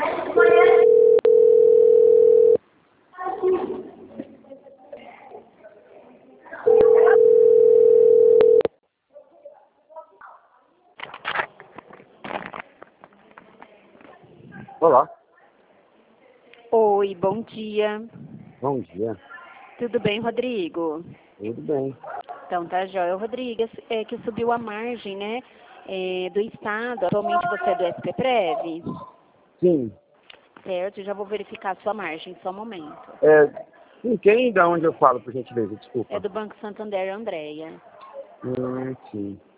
Olá. Oi, bom dia. Bom dia. Tudo bem, Rodrigo? Tudo bem. Então tá jóia. Rodrigo, é que subiu a margem, né, do Estado. Atualmente você é do SPPrev? Sim. Certo, já vou verificar a sua margem, só um momento. Com quem e da onde eu falo, por gentileza? Desculpa. É do Banco Santander, Andréia. Sim.